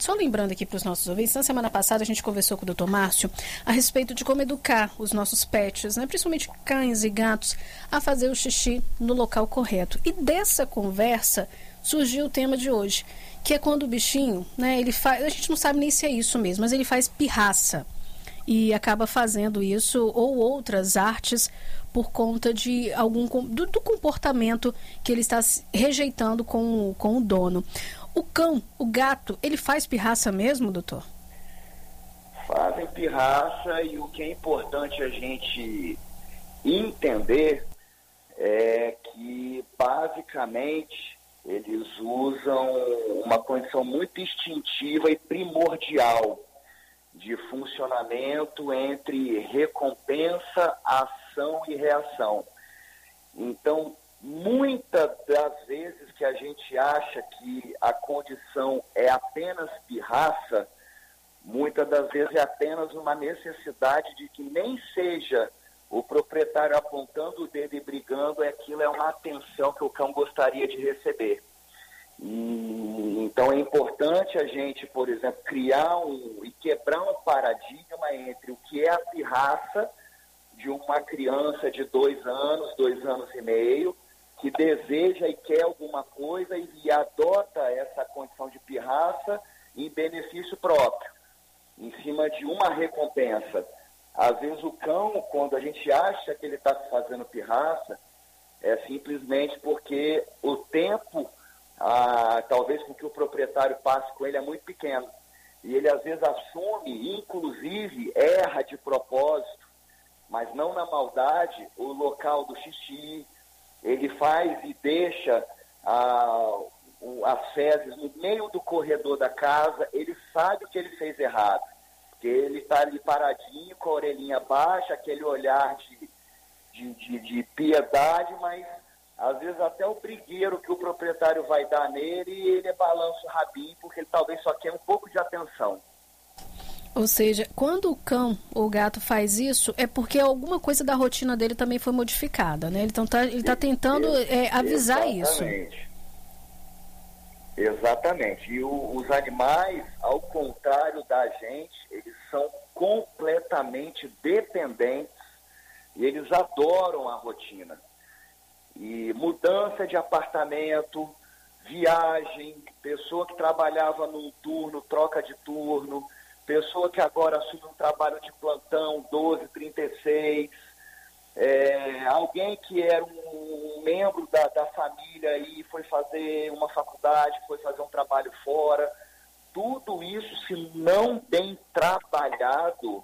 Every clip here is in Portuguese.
Só lembrando aqui para os nossos ouvintes, na semana passada a gente conversou com o Dr. Márcio a respeito de como educar os nossos pets, né, principalmente cães e gatos, a fazer o xixi no local correto. E dessa conversa surgiu o tema de hoje, que é quando o bichinho, né, ele faz, a gente não sabe nem se é isso mesmo, mas ele faz pirraça e acaba fazendo isso ou outras artes por conta de do comportamento que ele está rejeitando com o dono. O cão, o gato, ele faz pirraça mesmo, doutor? Fazem pirraça, e o que é importante a gente entender é que, basicamente, eles usam uma condição muito instintiva e primordial de funcionamento entre recompensa, ação e reação. Então, muitas das vezes que a gente acha que a condição é apenas pirraça, muitas das vezes é apenas uma necessidade de que nem seja o proprietário apontando o dedo e brigando, aquilo é uma atenção que o cão gostaria de receber. Então é importante a gente, por exemplo, criar e quebrar um paradigma entre o que é a pirraça de uma criança de 2 anos, 2 anos e meio, que deseja e quer alguma coisa e adota essa condição de pirraça em benefício próprio, em cima de uma recompensa. Às vezes o cão, quando a gente acha que ele está fazendo pirraça, é simplesmente porque o tempo, talvez com que o proprietário passe com ele, é muito pequeno. E ele às vezes assume, inclusive erra de propósito, mas não na maldade, o local do xixi. Ele faz e deixa as fezes no meio do corredor da casa. Ele sabe que ele fez errado, porque ele está ali paradinho, com a orelhinha baixa, aquele olhar de piedade, mas às vezes até o brigueiro que o proprietário vai dar nele, ele balança o rabinho, porque ele talvez só quer um pouco de atenção. Ou seja, quando o cão ou o gato faz isso, é porque alguma coisa da rotina dele também foi modificada, né? Então ele tá tentando avisar isso. Exatamente. E os animais, ao contrário da gente, eles são completamente dependentes e eles adoram a rotina. E mudança de apartamento, viagem, pessoa que trabalhava num turno, troca de turno, pessoa que agora assume um trabalho de plantão, 12, 36, alguém que era um membro da família e foi fazer uma faculdade, foi fazer um trabalho fora. Tudo isso, se não bem trabalhado,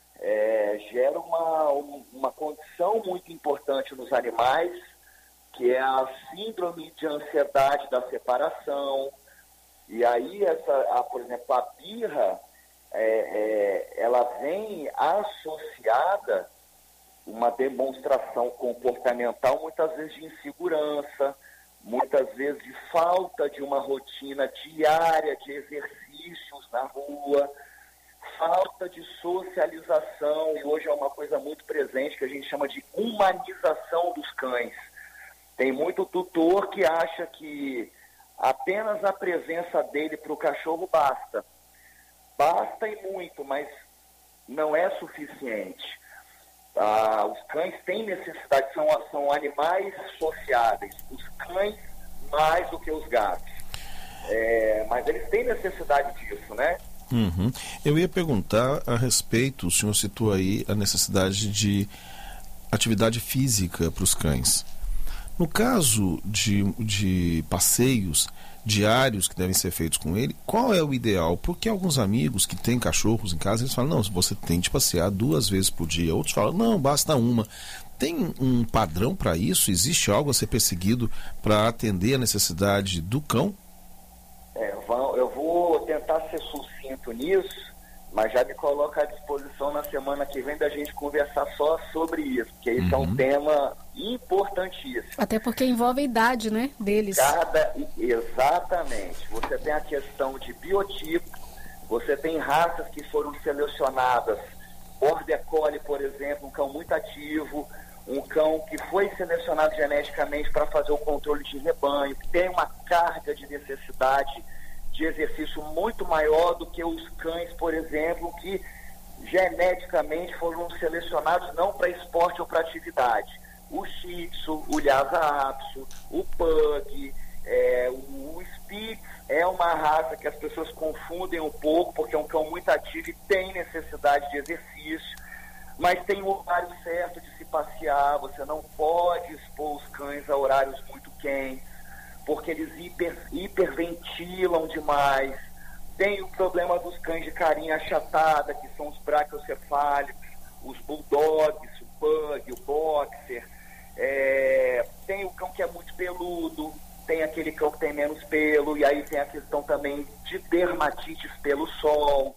gera uma condição muito importante nos animais, que é a síndrome de ansiedade da separação. E aí, por exemplo, a birra, ela vem associada uma demonstração comportamental, muitas vezes de insegurança, muitas vezes de falta de uma rotina diária de exercícios na rua, falta de socialização, e hoje é uma coisa muito presente que a gente chama de humanização dos cães. Tem muito tutor que acha que apenas a presença dele para o cachorro basta. Basta e muito, mas não é suficiente. Os cães têm necessidade, são animais sociáveis. Os cães mais do que os gatos. Mas eles têm necessidade disso, né? Uhum. Eu ia perguntar a respeito, o senhor citou aí a necessidade de atividade física para os cães. No caso de passeios diários que devem ser feitos com ele, qual é o ideal? Porque alguns amigos que têm cachorros em casa, eles falam, não, você tem de passear 2 vezes por dia. Outros falam, não, basta uma. Tem um padrão para isso? Existe algo a ser perseguido para atender a necessidade do cão? Eu vou tentar ser sucinto nisso, mas já me coloco à disposição na semana que vem da gente conversar só sobre isso, porque isso é um tema importantíssimo. Até porque envolve a idade, né, deles. Exatamente. Você tem a questão de biotipo, você tem raças que foram selecionadas, Border Collie, por exemplo, um cão muito ativo, um cão que foi selecionado geneticamente para fazer o controle de rebanho, que tem uma carga de necessidade de exercício muito maior do que os cães, por exemplo, que geneticamente foram selecionados não para esporte ou para atividade. O Shih Tzu, o Lhasa Apso, o Pug, o Spitz é uma raça que as pessoas confundem um pouco, porque é um cão muito ativo e tem necessidade de exercício, mas tem o horário certo de se passear. Você não pode expor os cães a horários muito quentes, porque eles hiperventilam demais. Tem o problema dos cães de carinha achatada, que são os braquiocefálicos, os bulldogs, o pug, o boxer. Tem o cão que é muito peludo, tem aquele cão que tem menos pelo, e aí tem a questão também de dermatites pelo sol.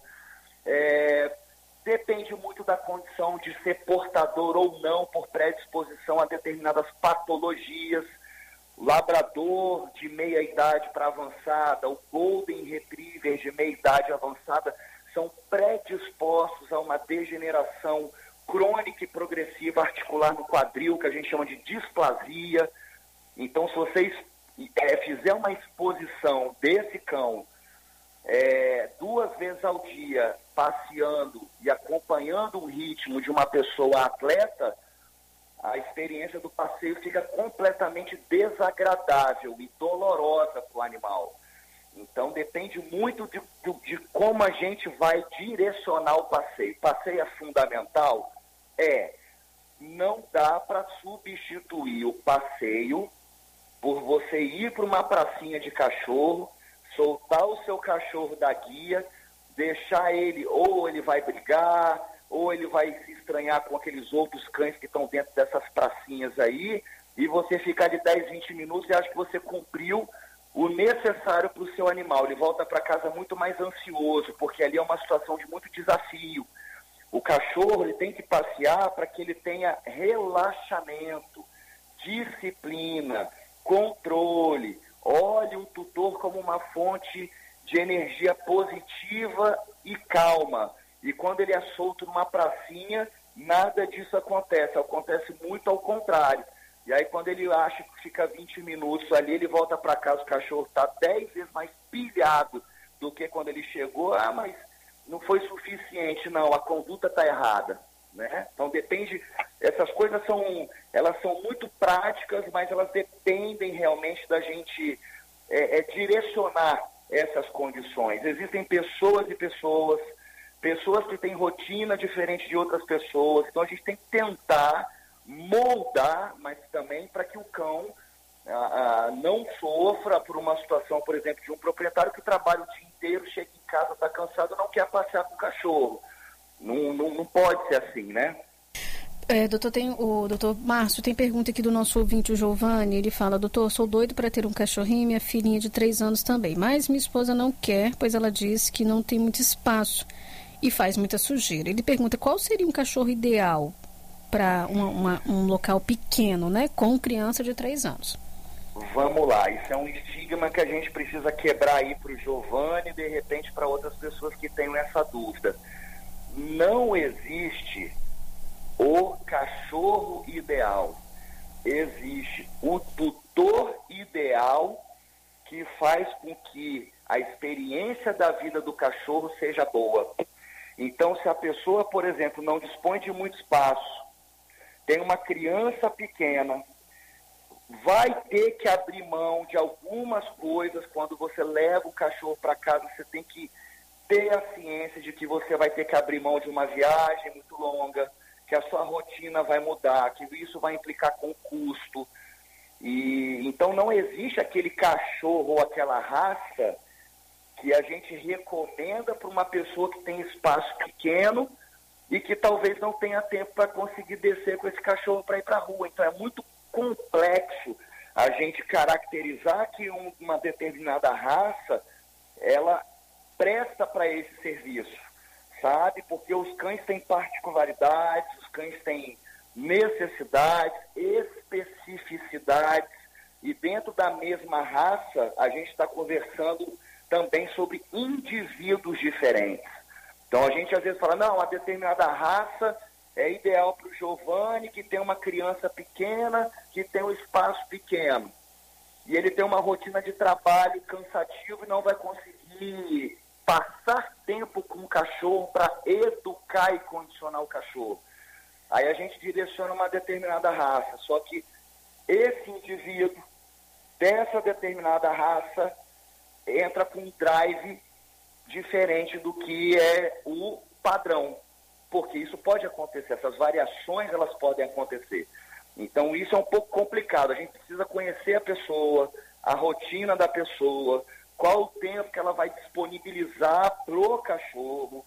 Depende muito da condição de ser portador ou não por predisposição a determinadas patologias. O labrador de meia idade para avançada, o golden retriever de meia idade avançada são predispostos a uma degeneração crônica e progressiva articular no quadril, que a gente chama de displasia. Então, se vocês fizer uma exposição desse cão 2 vezes ao dia, passeando e acompanhando o ritmo de uma pessoa atleta, a experiência do passeio fica completamente desagradável e dolorosa para o animal. Então, depende muito de como a gente vai direcionar o passeio. Passeio é fundamental? Não dá para substituir o passeio por você ir para uma pracinha de cachorro, soltar o seu cachorro da guia, deixar ele, ou ele vai brigar, ou ele vai se estranhar com aqueles outros cães que estão dentro dessas pracinhas aí, e você ficar de 10, 20 minutos e acha que você cumpriu o necessário para o seu animal. Ele volta para casa muito mais ansioso, porque ali é uma situação de muito desafio. O cachorro ele tem que passear para que ele tenha relaxamento, disciplina, controle. Olhe o tutor como uma fonte de energia positiva e calma. E quando ele é solto numa pracinha, nada disso acontece. Acontece muito ao contrário. E aí quando ele acha que fica 20 minutos ali, ele volta para casa, o cachorro está 10 vezes mais pilhado do que quando ele chegou. Mas não foi suficiente, não. A conduta está errada, né? Então depende... Essas coisas elas são muito práticas, mas elas dependem realmente da gente direcionar essas condições. Existem pessoas e pessoas que têm rotina diferente de outras pessoas, então a gente tem que tentar moldar, mas também para que o cão não sofra por uma situação, por exemplo, de um proprietário que trabalha o dia inteiro, chega em casa, está cansado, não quer passear com o cachorro. Não pode ser assim, né? O doutor Márcio tem pergunta aqui do nosso ouvinte, o Giovanni. Ele fala: doutor, sou doido para ter um cachorrinho, minha filhinha de 3 anos também, mas minha esposa não quer, pois ela diz que não tem muito espaço e faz muita sujeira. Ele pergunta qual seria um cachorro ideal para um local pequeno, né, com criança de 3 anos. Vamos lá, isso é um estigma que a gente precisa quebrar aí para o Giovanni e de repente para outras pessoas que tenham essa dúvida. Não existe o cachorro ideal. Existe o tutor ideal que faz com que a experiência da vida do cachorro seja boa. Então, se a pessoa, por exemplo, não dispõe de muito espaço, tem uma criança pequena, vai ter que abrir mão de algumas coisas. Quando você leva o cachorro para casa, você tem que ter a ciência de que você vai ter que abrir mão de uma viagem muito longa, que a sua rotina vai mudar, que isso vai implicar com custo. E então não existe aquele cachorro ou aquela raça que a gente recomenda para uma pessoa que tem espaço pequeno e que talvez não tenha tempo para conseguir descer com esse cachorro para ir para a rua. Então é muito complexo a gente caracterizar que uma determinada raça ela presta para esse serviço, sabe? Porque os cães têm particularidades, os cães têm necessidades, especificidades, e dentro da mesma raça a gente está conversando também sobre indivíduos diferentes. Então a gente às vezes fala, não, uma determinada raça é ideal para o Giovanni, que tem uma criança pequena, que tem um espaço pequeno. E ele tem uma rotina de trabalho cansativo e não vai conseguir que passar tempo com o cachorro para educar e condicionar o cachorro. Aí a gente direciona uma determinada raça, só que esse indivíduo dessa determinada raça entra com um drive diferente do que é o padrão, porque isso pode acontecer, essas variações elas podem acontecer. Então isso é um pouco complicado, a gente precisa conhecer a pessoa, a rotina da pessoa, qual o tempo que ela vai disponibilizar pro cachorro.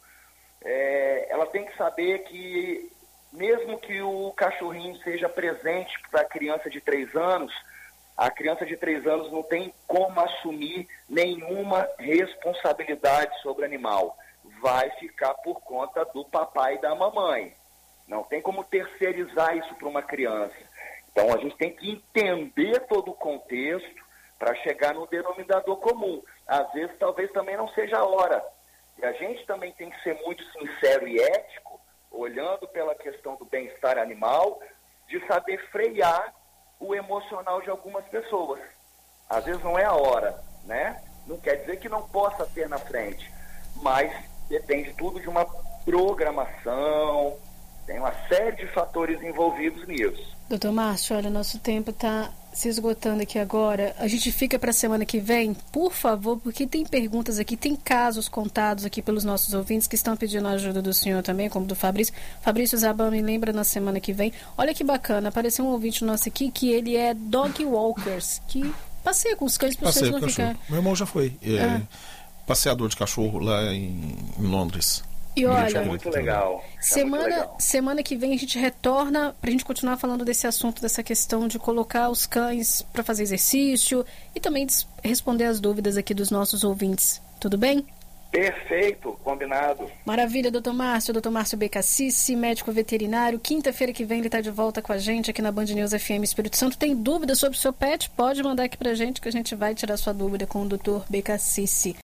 Ela tem que saber que mesmo que o cachorrinho seja presente para a criança de 3 anos, a criança de 3 anos não tem como assumir nenhuma responsabilidade sobre o animal. Vai ficar por conta do papai e da mamãe. Não tem como terceirizar isso para uma criança. Então a gente tem que entender todo o contexto para chegar no denominador comum. Às vezes talvez também não seja a hora. E a gente também tem que ser muito sincero e ético, olhando pela questão do bem-estar animal, de saber frear o emocional de algumas pessoas. Às vezes não é a hora, né? Não quer dizer que não possa ter na frente, mas depende tudo de uma programação, tem uma série de fatores envolvidos nisso. Doutor Márcio, olha, nosso tempo está se esgotando aqui agora. A gente fica para a semana que vem, por favor, porque tem perguntas aqui, tem casos contados aqui pelos nossos ouvintes que estão pedindo a ajuda do senhor também, como do Fabrício. Fabrício Zabão me lembra na semana que vem. Olha que bacana, apareceu um ouvinte nosso aqui que ele é dog walkers, que passeia com os cães para vocês não ficarem. Meu irmão já foi passeador de cachorro lá em Londres. E olha, é muito legal. Semana que vem a gente retorna para a gente continuar falando desse assunto, dessa questão de colocar os cães para fazer exercício e também responder as dúvidas aqui dos nossos ouvintes. Tudo bem? Perfeito, combinado. Maravilha, doutor Márcio Becacici, médico veterinário. Quinta-feira que vem ele está de volta com a gente aqui na Band News FM Espírito Santo. Tem dúvida sobre o seu pet? Pode mandar aqui para a gente que a gente vai tirar sua dúvida com o doutor Becacici.